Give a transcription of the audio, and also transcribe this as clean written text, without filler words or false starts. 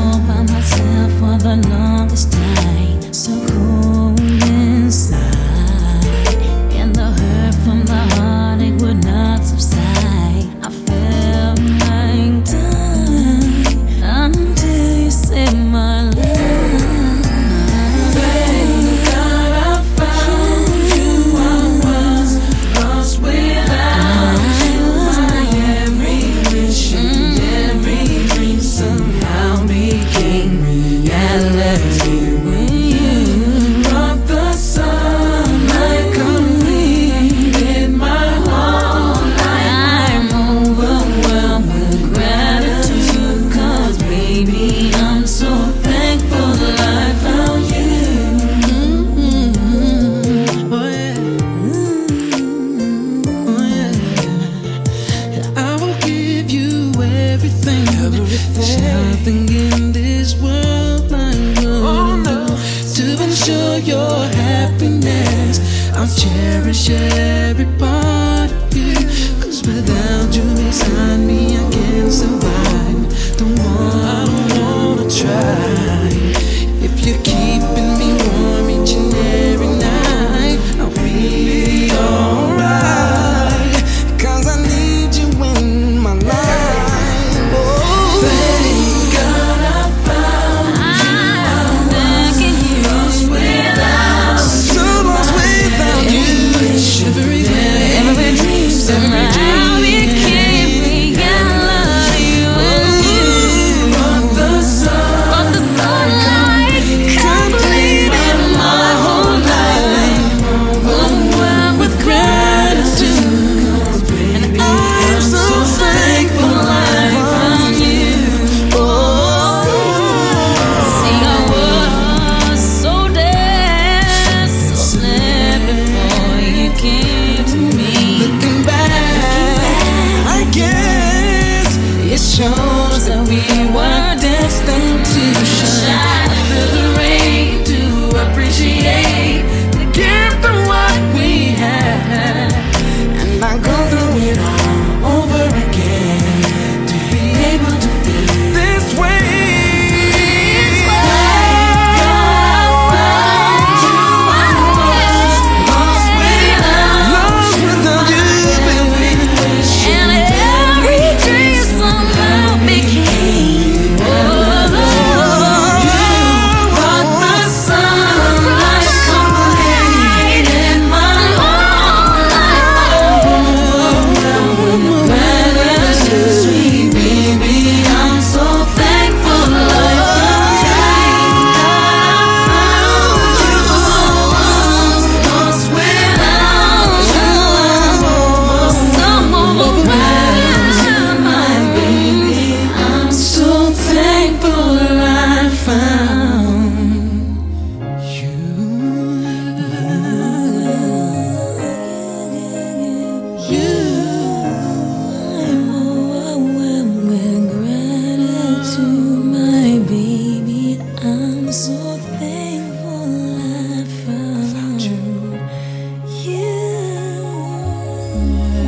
all by myself for the longest time, so cold inside, and the hurt from the heart, it would not subside. I felt like dying until you saved my life. Thank God I found you. I was lost without you. My every wish and every dream somehow became reality when you brought the sunlight, completed my whole life. I'm overwhelmed with gratitude, 'cause baby, I'm so thankful that I found you. Oh yeah. Oh yeah. I will give you everything. There's nothing in this world I won't do to ensure your happiness. I'll cherish every part of you, 'cause without you beside me I can't survive. Don't wanna try. If you're keeping me warm each and every night, I'll be alright, 'cause I need you in my life. Oh, thank God I found you. I'm thanking you. Lost without you. So lost without you. Every dream somehow became reality when you brought the sunlight, completed my whole life. Overwhelmed with gratitude, and I'm so thankful I found you. Oh, see, I was so dead before you came to me. Looking back, I guess it shows that we were destined to shine through the rain, to appreciate the gift of what we had, and I go through it all over again to be able to feel this way. Lost without you, baby. And every dream somehow became. Oh, you brought the sunlight, completed my whole life. Gratitude, sweet baby, I'm so thankful I found you. Lost without you. Some overwhelmed, my baby. I'm so thankful I found you. I'm overwhelmed with gratitude, my baby. I'm so thankful I found you.